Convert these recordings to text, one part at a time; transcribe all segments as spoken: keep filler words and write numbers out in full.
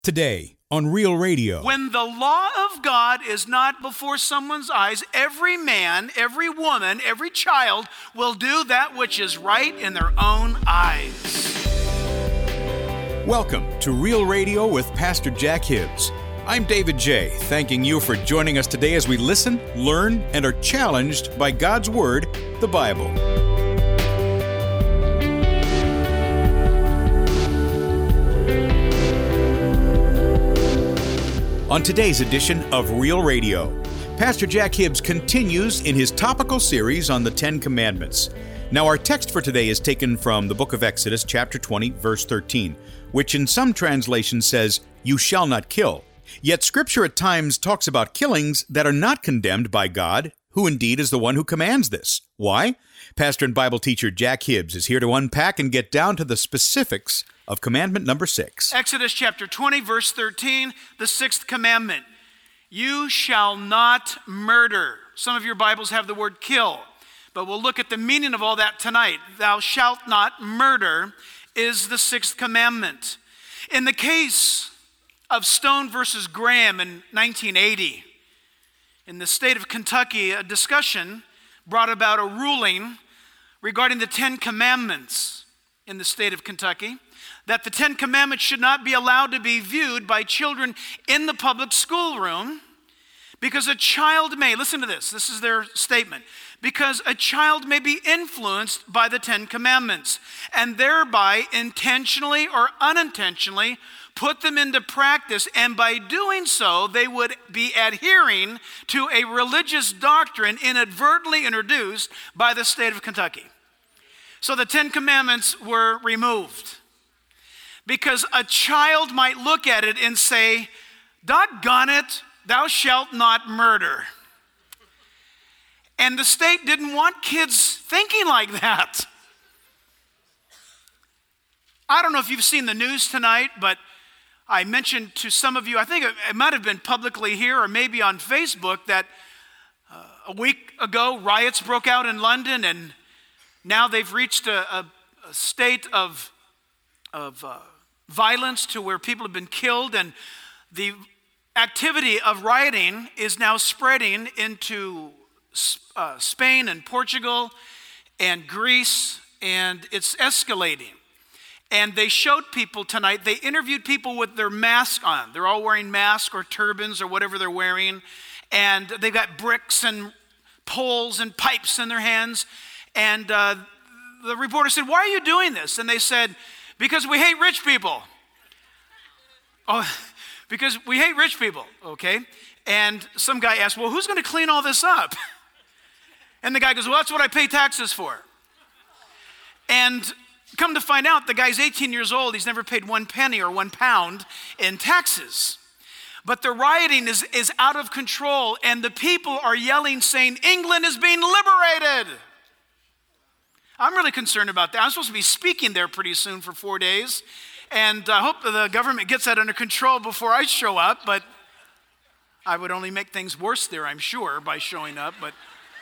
Today on Real Radio. When the law of God is not before someone's eyes, every man, every woman, every child will do that which is right in their own eyes. Welcome to Real Radio with Pastor Jack Hibbs. I'm David J., thanking you for joining us today as we listen, learn, and are challenged by God's Word, the Bible. On today's edition of Real Radio, Pastor Jack Hibbs continues in his topical series on the Ten Commandments. Now, our text for today is taken from the book of Exodus, chapter twenty, verse thirteen, which in some translations says, "You shall not kill." Yet Scripture at times talks about killings that are not condemned by God, who indeed is the one who commands this. Why? Pastor and Bible teacher Jack Hibbs is here to unpack and get down to the specifics of commandment number six. Exodus chapter twenty, verse thirteen, the sixth commandment. You shall not murder. Some of your Bibles have the word kill, but we'll look at the meaning of all that tonight. Thou shalt not murder is the sixth commandment. In the case of Stone versus Graham in nineteen eighty, in the state of Kentucky, a discussion brought about a ruling regarding the Ten Commandments in the state of Kentucky, that the Ten Commandments should not be allowed to be viewed by children in the public schoolroom because a child may, listen to this, this is their statement, because a child may be influenced by the Ten Commandments and thereby intentionally or unintentionally put them into practice, and by doing so, they would be adhering to a religious doctrine inadvertently introduced by the state of Kentucky. So the Ten Commandments were removed because a child might look at it and say, doggone it, thou shalt not murder. And the state didn't want kids thinking like that. I don't know if you've seen the news tonight, but I mentioned to some of you, I think it might have been publicly here or maybe on Facebook, that uh, a week ago riots broke out in London, and now they've reached a, a, a state of, of uh, violence to where people have been killed, and the activity of rioting is now spreading into uh, Spain and Portugal and Greece, and it's escalating. And they showed people tonight, they interviewed people with their mask on. They're all wearing masks or turbans or whatever they're wearing. And they've got bricks and poles and pipes in their hands. And uh, the reporter said, why are you doing this? And they said, because we hate rich people. Oh, because we hate rich people, okay? And some guy asked, well, who's going to clean all this up? And the guy goes, well, that's what I pay taxes for. And come to find out, the guy's eighteen years old. He's never paid one penny or one pound in taxes. But the rioting is, is out of control, and the people are yelling, saying, England is being liberated. I'm really concerned about that. I'm supposed to be speaking there pretty soon for four days, and I hope the government gets that under control before I show up, but I would only make things worse there, I'm sure, by showing up, but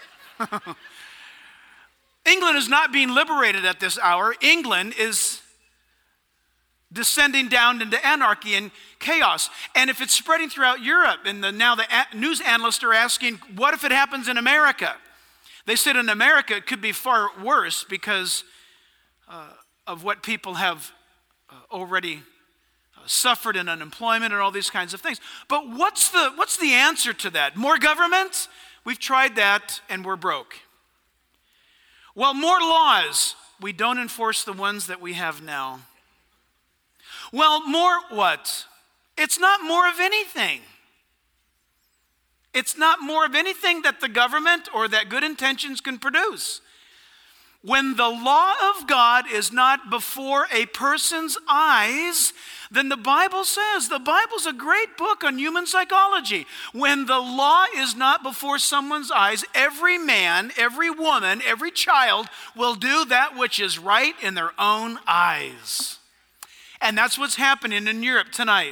England is not being liberated at this hour. England is descending down into anarchy and chaos. And if it's spreading throughout Europe, and the, now the a- news analysts are asking, what if it happens in America? They said in America it could be far worse because uh, of what people have uh, already uh, suffered in unemployment and all these kinds of things. But what's the, what's the answer to that? More government? We've tried that and we're broke. Well, more laws. We don't enforce the ones that we have now. Well, more what? It's not more of anything. It's not more of anything that the government or that good intentions can produce. When the law of God is not before a person's eyes, then the Bible says, the Bible's a great book on human psychology. When the law is not before someone's eyes, every man, every woman, every child will do that which is right in their own eyes. And that's what's happening in Europe tonight.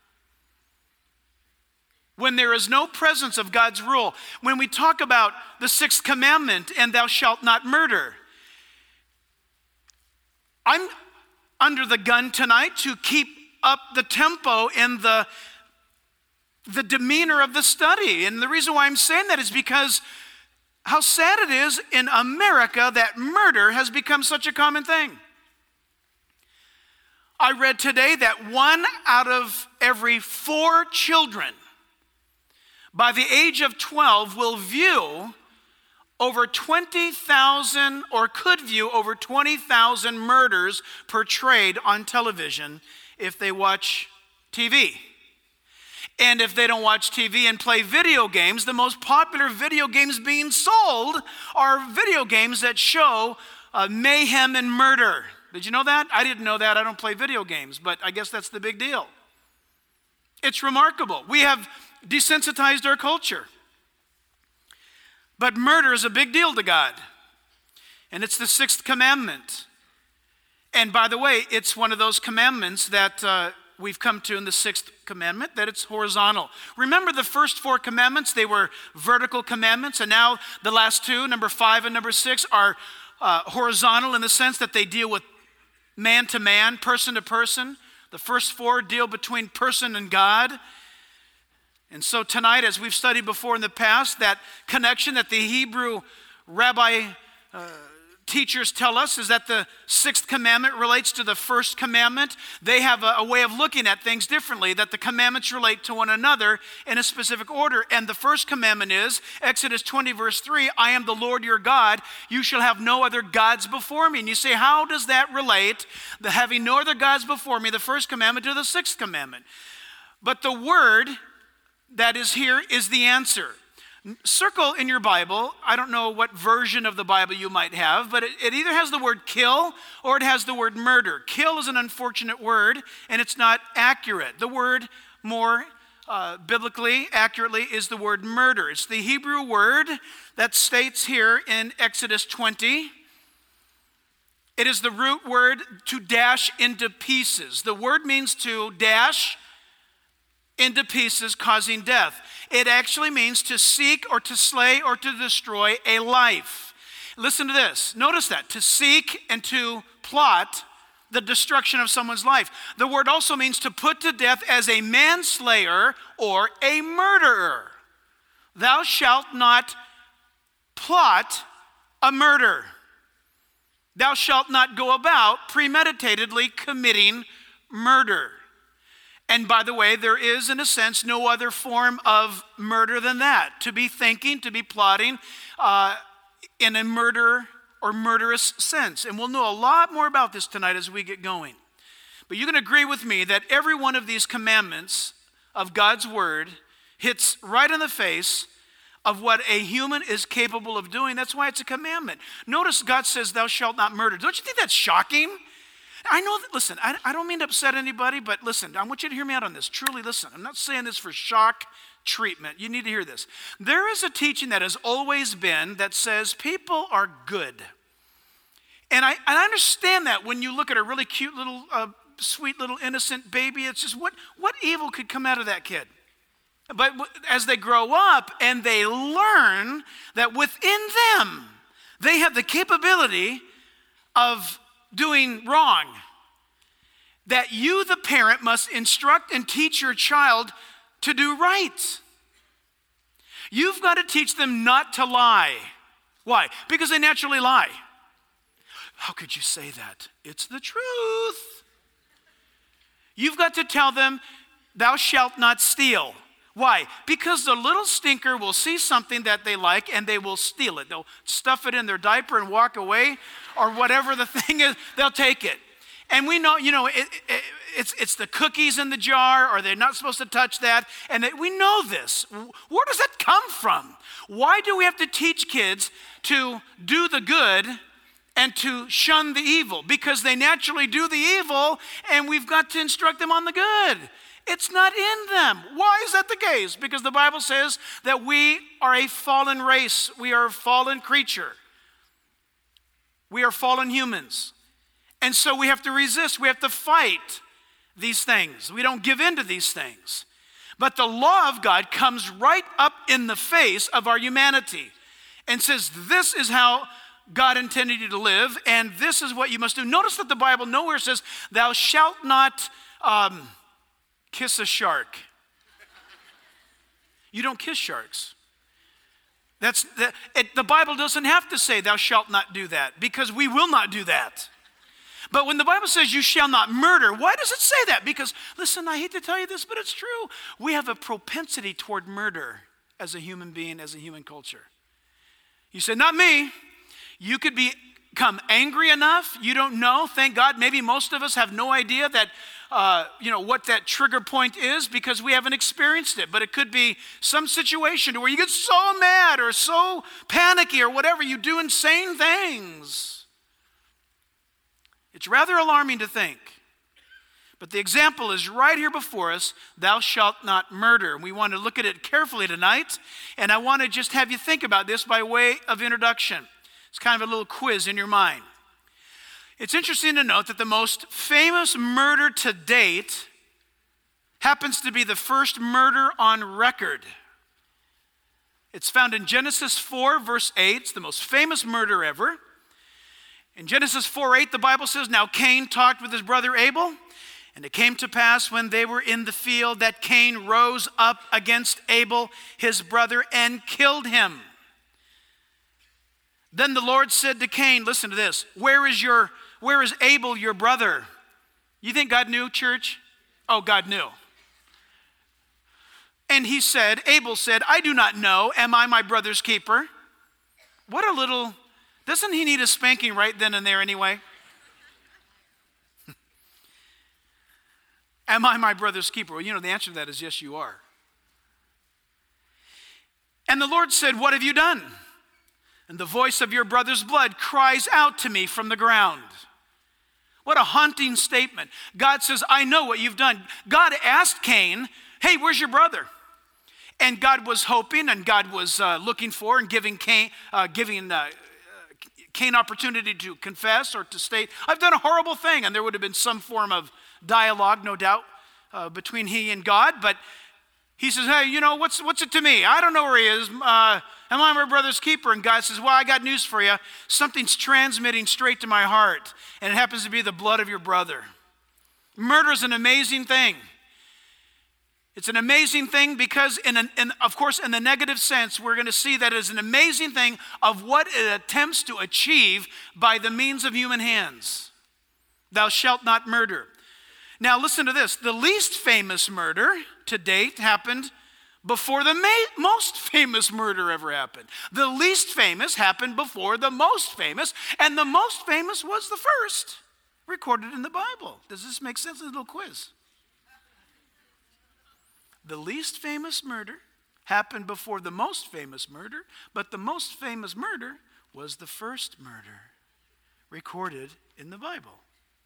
When there is no presence of God's rule, when we talk about the sixth commandment, and thou shalt not murder, I'm under the gun tonight to keep up the tempo and the, the demeanor of the study. And the reason why I'm saying that is because how sad it is in America that murder has become such a common thing. I read today that one out of every four children by the age of twelve will view over twenty thousand or could view over twenty thousand murders portrayed on television if they watch T V. And if they don't watch T V and play video games, the most popular video games being sold are video games that show uh, mayhem and murder. Did you know that? I didn't know that. I don't play video games, but I guess that's the big deal. It's remarkable. We have desensitized our culture. But murder is a big deal to God. And it's the sixth commandment. And by the way, it's one of those commandments that uh, we've come to in the sixth commandment, that it's horizontal. Remember the first four commandments, they were vertical commandments, and now the last two, number five and number six, are uh, horizontal in the sense that they deal with man to man, person to person. The first four deal between person and God. And so tonight, as we've studied before in the past, that connection that the Hebrew rabbi uh, teachers tell us is that the sixth commandment relates to the first commandment. They have a, a way of looking at things differently, that the commandments relate to one another in a specific order. And the first commandment is, Exodus twenty verse three, I am the Lord your God, you shall have no other gods before me. And you say, how does that relate, the having no other gods before me, the first commandment, to the sixth commandment? But the word that is here is the answer. Circle in your Bible, I don't know what version of the Bible you might have, but it, it either has the word kill or it has the word murder. Kill is an unfortunate word and it's not accurate. The word more uh, biblically accurately is the word murder. It's the Hebrew word that states here in Exodus twenty. It is the root word to dash into pieces. The word means to dash into pieces, causing death. It actually means to seek or to slay or to destroy a life. Listen to this. Notice that. To seek and to plot the destruction of someone's life. The word also means to put to death as a manslayer or a murderer. Thou shalt not plot a murder. Thou shalt not go about premeditatedly committing murder. And by the way, there is, in a sense, no other form of murder than that. To be thinking, to be plotting uh, in a murder or murderous sense. And we'll know a lot more about this tonight as we get going. But you can agree with me that every one of these commandments of God's word hits right in the face of what a human is capable of doing. That's why it's a commandment. Notice God says, thou shalt not murder. Don't you think that's shocking? I know that, listen, I, I don't mean to upset anybody, but listen, I want you to hear me out on this. Truly listen. I'm not saying this for shock treatment. You need to hear this. There is a teaching that has always been that says people are good. And I, and I understand that when you look at a really cute little, uh, sweet little innocent baby, it's just what, what evil could come out of that kid? But as they grow up and they learn that within them, they have the capability of doing wrong, that you, the parent, must instruct and teach your child to do right. You've got to teach them not to lie. Why? Because they naturally lie. How could you say that? It's the truth. You've got to tell them, thou shalt not steal. Why? Because the little stinker will see something that they like and they will steal it. They'll stuff it in their diaper and walk away, or whatever the thing is, they'll take it. And we know, you know, it, it, it's, it's the cookies in the jar, or they're not supposed to touch that. And they, we know this. Where does that come from? Why do we have to teach kids to do the good and to shun the evil? Because they naturally do the evil, and we've got to instruct them on the good. It's not in them. Why is that the case? Because the Bible says that we are a fallen race. We are a fallen creature. We are fallen humans. And so we have to resist. We have to fight these things. We don't give in to these things. But the law of God comes right up in the face of our humanity and says, this is how God intended you to live, and this is what you must do. Notice that the Bible nowhere says, thou shalt not um, kiss a shark. You don't kiss sharks. That's the, it, the Bible doesn't have to say thou shalt not do that, because we will not do that. But when the Bible says you shall not murder, why does it say that? Because, listen, I hate to tell you this, but it's true. We have a propensity toward murder as a human being, as a human culture. You say, not me. You could become angry enough, you don't know. Thank God, maybe most of us have no idea that, uh, you know, what that trigger point is because we haven't experienced it. But it could be some situation where you get so mad or so panicky or whatever, you do insane things. It's rather alarming to think. But the example is right here before us, thou shalt not murder. We want to look at it carefully tonight, and I want to just have you think about this by way of introduction. It's kind of a little quiz in your mind. It's interesting to note that the most famous murder to date happens to be the first murder on record. It's found in Genesis four, verse eight. It's the most famous murder ever. In Genesis four eight, the Bible says, now Cain talked with his brother Abel, and it came to pass when they were in the field that Cain rose up against Abel, his brother, and killed him. Then the Lord said to Cain, listen to this, where is your, where is Abel, your brother? You think God knew, church? Oh, God knew. And he said, Abel said, I do not know, am I my brother's keeper? What a little, doesn't he need a spanking right then and there anyway? Am I my brother's keeper? Well, you know, the answer to that is yes, you are. And the Lord said, what have you done? And the voice of your brother's blood cries out to me from the ground. What a haunting statement. God says, I know what you've done. God asked Cain, hey, where's your brother? And God was hoping, and God was uh, looking for and giving Cain, uh, giving uh, Cain opportunity to confess or to state, I've done a horrible thing. And there would have been some form of dialogue, no doubt, uh, between he and God. But he says, hey, you know, what's what's it to me? I don't know where he is. Uh, am I my brother's keeper? And God says, well, I got news for you. Something's transmitting straight to my heart, and it happens to be the blood of your brother. Murder is an amazing thing. It's an amazing thing because, in, an, in of course, in the negative sense, we're going to see that it is an amazing thing of what it attempts to achieve by the means of human hands. Thou shalt not murder. Now listen to this. The least famous murder to date happened before the ma- most famous murder ever happened. The least famous happened before the most famous, and the most famous was the first recorded in the Bible. Does this make sense? A little quiz. The least famous murder happened before the most famous murder, but the most famous murder was the first murder recorded in the Bible.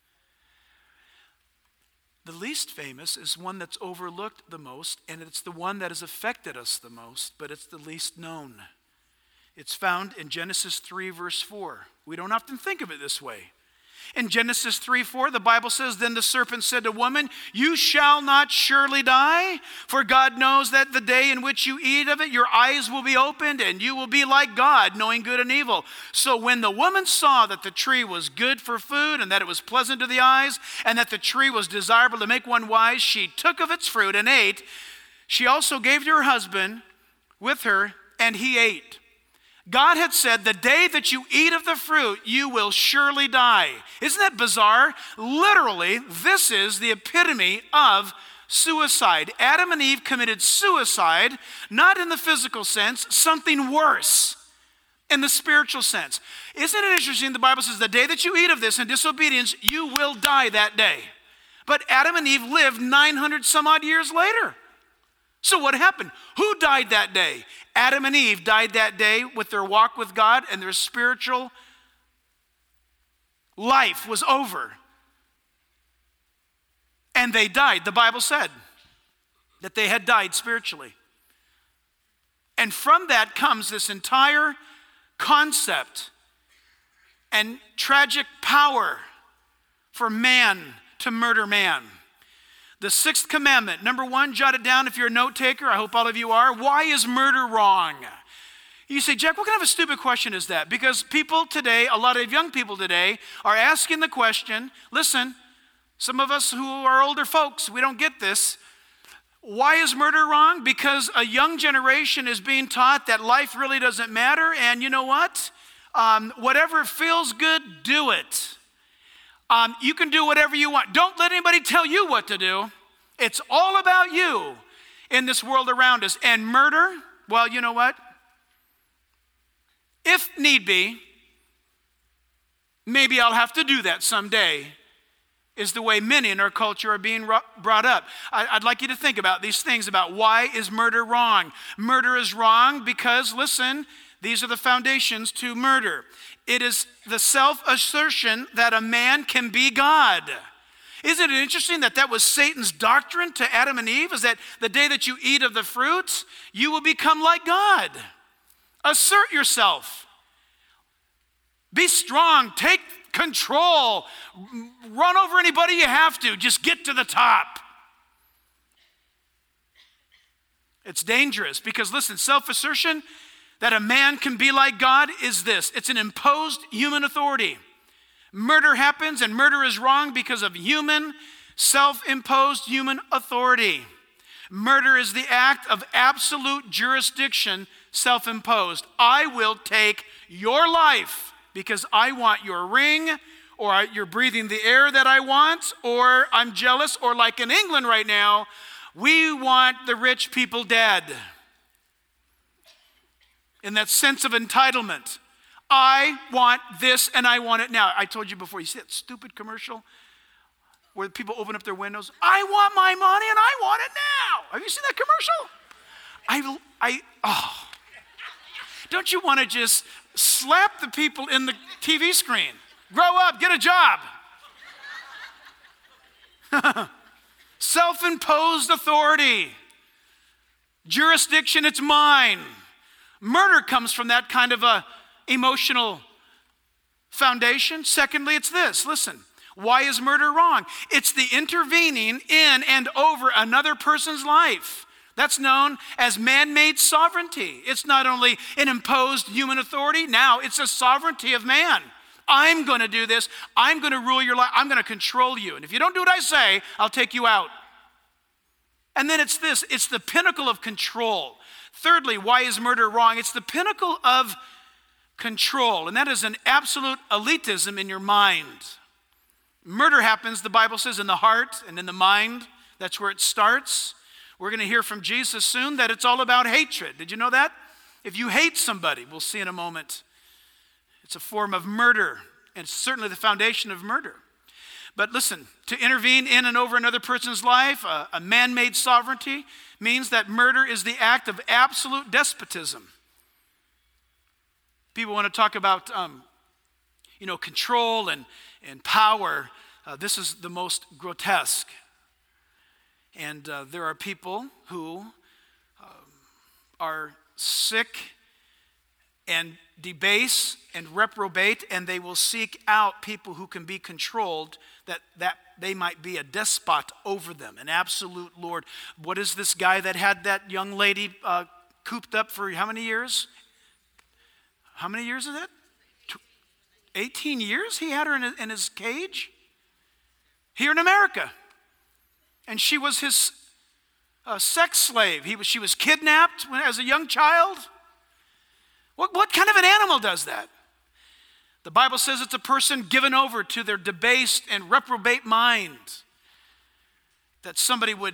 The least famous is one that's overlooked the most, and it's the one that has affected us the most, but it's the least known. It's found in Genesis three, verse four. We don't often think of it this way. In Genesis three four, the Bible says, then the serpent said to woman, you shall not surely die, for God knows that the day in which you eat of it, your eyes will be opened, and you will be like God, knowing good and evil. So when the woman saw that the tree was good for food, and that it was pleasant to the eyes, and that the tree was desirable to make one wise, she took of its fruit and ate. She also gave to her husband with her, and he ate. God had said, the day that you eat of the fruit, you will surely die. Isn't that bizarre? Literally, this is the epitome of suicide. Adam and Eve committed suicide, not in the physical sense, something worse in the spiritual sense. Isn't it interesting? The Bible says, the day that you eat of this in disobedience, you will die that day. But Adam and Eve lived nine hundred some odd years later. So what happened? Who died that day? Adam and Eve died that day with their walk with God, and their spiritual life was over. And they died. The Bible said that they had died spiritually. And from that comes this entire concept and tragic power for man to murder man. The sixth commandment, number one, jot it down if you're a note taker. I hope all of you are. Why is murder wrong? You say, Jack, what kind of a stupid question is that? Because people today, a lot of young people today, are asking the question, listen, some of us who are older folks, we don't get this. Why is murder wrong? Because a young generation is being taught that life really doesn't matter, and you know what? Um, whatever feels good, do it. Um, you can do whatever you want. Don't let anybody tell you what to do. It's all about you in this world around us. And murder, well, you know what? If need be, maybe I'll have to do that someday, is the way many in our culture are being brought up. I'd like you to think about these things about why is murder wrong. Murder is wrong because, listen, these are the foundations to murder. It is the self-assertion that a man can be God. Isn't it interesting that that was Satan's doctrine to Adam and Eve, is that the day that you eat of the fruit, you will become like God. Assert yourself. Be strong. Take control. Run over anybody you have to. Just get to the top. It's dangerous because, listen, self-assertion that a man can be like God is this. It's an imposed human authority. Murder happens, and murder is wrong because of human, self-imposed human authority. Murder is the act of absolute jurisdiction, self-imposed. I will take your life because I want your ring, or you're breathing the air that I want, or I'm jealous, or like in England right now, we want the rich people dead. In that sense of entitlement. I want this and I want it now. I told you before, you see that stupid commercial where people open up their windows? I want my money and I want it now. Have you seen that commercial? I, I, oh. Don't you want to just slap the people in the T V screen? Grow up, get a job. Self-imposed authority. Jurisdiction, it's mine. Murder comes from that kind of a emotional foundation. Secondly, it's this. Listen, why is murder wrong? It's the intervening in and over another person's life. That's known as man-made sovereignty. It's not only an imposed human authority, now it's a sovereignty of man. I'm going to do this. I'm going to rule your life. I'm going to control you. And if you don't do what I say, I'll take you out. And then it's this. It's the pinnacle of control. Thirdly, why is murder wrong? It's the pinnacle of control, and that is an absolute elitism in your mind. Murder happens, the Bible says, in the heart and in the mind. That's where it starts. We're going to hear from Jesus soon that it's all about hatred. Did you know that? If you hate somebody, we'll see in a moment, it's a form of murder, and it's certainly the foundation of murder. But listen, to intervene in and over another person's life, a, a man-made sovereignty, means that murder is the act of absolute despotism. People want to talk about, um, you know, control and, and power. Uh, this is the most grotesque. And uh, there are people who um, are sick and debase and reprobate, and they will seek out people who can be controlled, that, that they might be a despot over them, an absolute lord. What is this guy that had that young lady uh, cooped up for how many years? How many years is it? eighteen years he had her in, a, in his cage? Here in America. And she was his uh, sex slave. He was, she was kidnapped when, as a young child. What, what kind of an animal does that? The Bible says it's a person given over to their debased and reprobate mind. That somebody would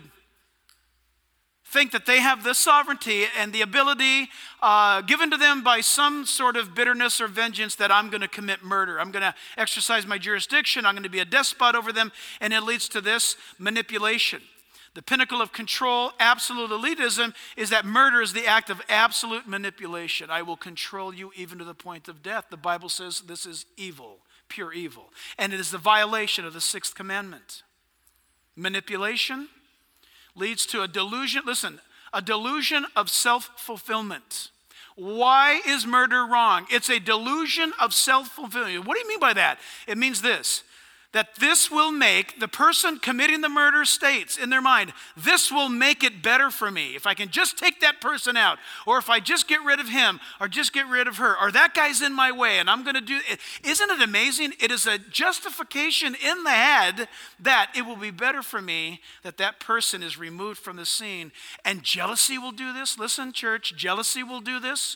think that they have the sovereignty and the ability uh, given to them by some sort of bitterness or vengeance that I'm going to commit murder. I'm going to exercise my jurisdiction. I'm going to be a despot over them. And it leads to this manipulation. The pinnacle of control, absolute elitism, is that murder is the act of absolute manipulation. I will control you even to the point of death. The Bible says this is evil, pure evil. And it is the violation of the sixth commandment. Manipulation leads to a delusion, listen, a delusion of self-fulfillment. Why is murder wrong? It's a delusion of self-fulfillment. What do you mean by that? It means this, that this will make, the person committing the murder states in their mind, this will make it better for me. If I can just take that person out, or if I just get rid of him, or just get rid of her, or that guy's in my way and I'm going to do it. Isn't it amazing? It is a justification in the head that it will be better for me that that person is removed from the scene. And jealousy will do this. Listen, church, jealousy will do this.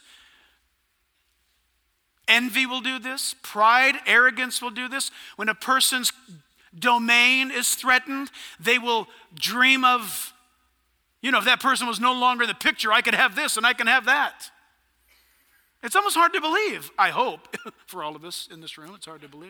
Envy will do this. Pride, arrogance will do this. When a person's domain is threatened, they will dream of, you know, if that person was no longer in the picture, I could have this and I can have that. It's almost hard to believe, I hope, for all of us in this room, it's hard to believe.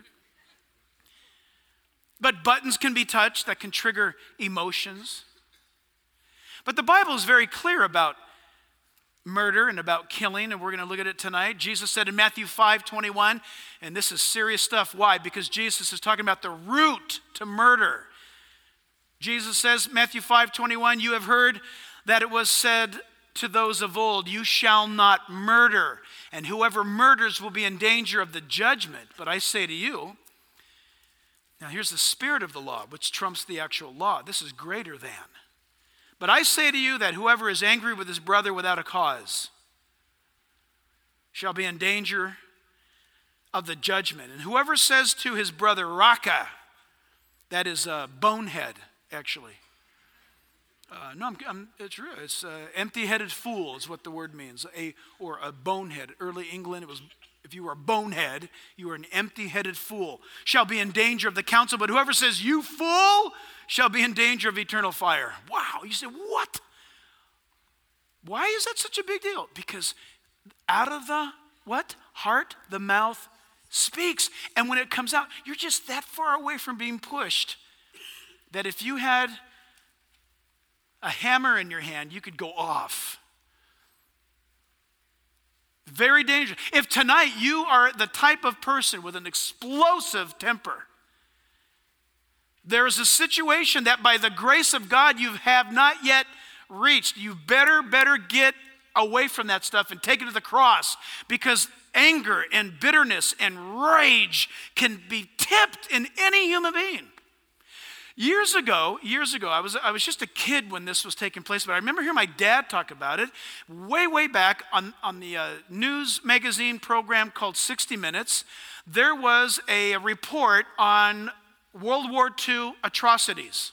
But buttons can be touched that can trigger emotions. But the Bible is very clear about murder and about killing, and we're going to look at it tonight. Jesus said in Matthew five twenty-one, and this is serious stuff. Why? Because Jesus is talking about the root to murder. Jesus says, Matthew five twenty-one, you have heard that it was said to those of old, you shall not murder, and whoever murders will be in danger of the judgment. But I say to you, now here's the spirit of the law, which trumps the actual law. This is greater than. But I say to you that whoever is angry with his brother without a cause shall be in danger of the judgment. And whoever says to his brother, Raka, that is a bonehead, actually. Uh, no, I'm, I'm, it's real. It's uh, empty-headed fool is what the word means, a or a bonehead. Early England, it was if you were a bonehead, you were an empty-headed fool. Shall be in danger of the council, but whoever says, you fool, shall be in danger of eternal fire. Wow, you say, what? Why is that such a big deal? Because out of the, what? Heart, the mouth speaks. And when it comes out, you're just that far away from being pushed that if you had a hammer in your hand, you could go off. Very dangerous. If tonight you are the type of person with an explosive temper, there is a situation that by the grace of God you have not yet reached. You better, better get away from that stuff and take it to the cross, because anger and bitterness and rage can be tipped in any human being. Years ago, years ago, I was I was just a kid when this was taking place, but I remember hearing my dad talk about it way, way back on, on the uh, news magazine program called sixty minutes. There was a report on World War Two atrocities.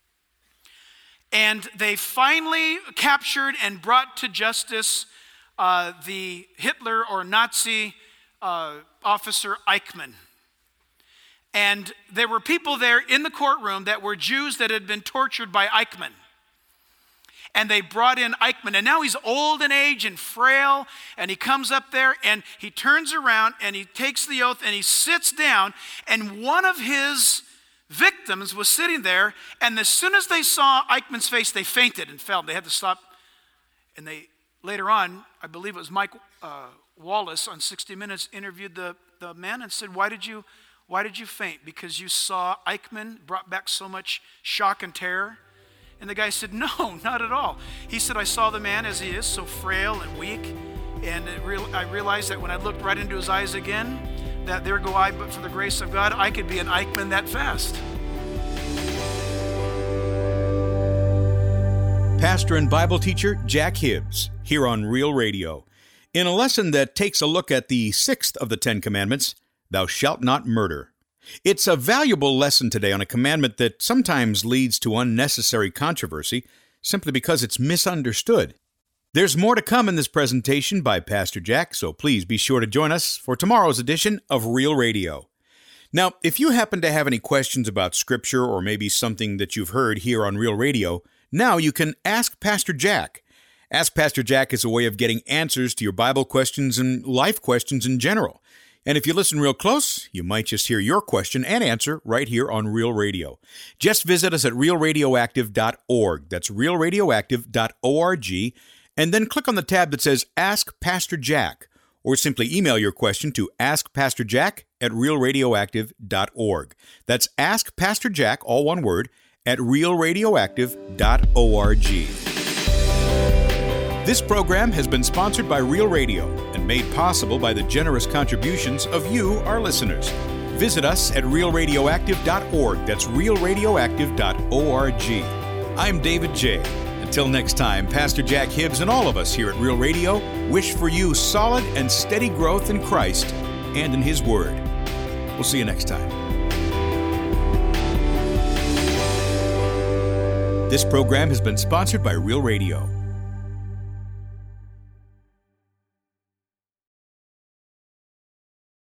And they finally captured and brought to justice uh, the Hitler or Nazi uh, officer Eichmann. And there were people there in the courtroom that were Jews that had been tortured by Eichmann. And they brought in Eichmann. And now he's old in age and frail. And he comes up there and he turns around and he takes the oath and he sits down. And one of his victims was sitting there. And as soon as they saw Eichmann's face, they fainted and fell. They had to stop. And they later on, I believe it was Mike uh, Wallace on sixty minutes, interviewed the, the man and said, why did you... Why did you faint? Because you saw Eichmann brought back so much shock and terror? And the guy said, no, not at all. He said, I saw the man as he is, so frail and weak. And it real, I realized that when I looked right into his eyes again, that there go I, but for the grace of God, I could be an Eichmann that fast. Pastor and Bible teacher Jack Hibbs, here on Real Radio, in a lesson that takes a look at the sixth of the Ten Commandments, Thou shalt not murder. It's a valuable lesson today on a commandment that sometimes leads to unnecessary controversy simply because it's misunderstood. There's more to come in this presentation by Pastor Jack, so please be sure to join us for tomorrow's edition of Real Radio. Now, if you happen to have any questions about Scripture or maybe something that you've heard here on Real Radio, now you can ask Pastor Jack. Ask Pastor Jack is a way of getting answers to your Bible questions and life questions in general. And if you listen real close, you might just hear your question and answer right here on Real Radio. Just visit us at real radioactive dot org. That's real radioactive dot org. And then click on the tab that says Ask Pastor Jack. Or simply email your question to ask pastor jack at real radioactive dot org. That's Ask Pastor Jack, all one word, at real radioactive dot org. This program has been sponsored by Real Radio and made possible by the generous contributions of you, our listeners. visit us at real radioactive dot org. That's real radioactive dot org. I'm David J. Until next time, Pastor Jack Hibbs and all of us here at Real Radio wish for you solid and steady growth in Christ and in His Word. We'll see you next time. This program has been sponsored by Real Radio.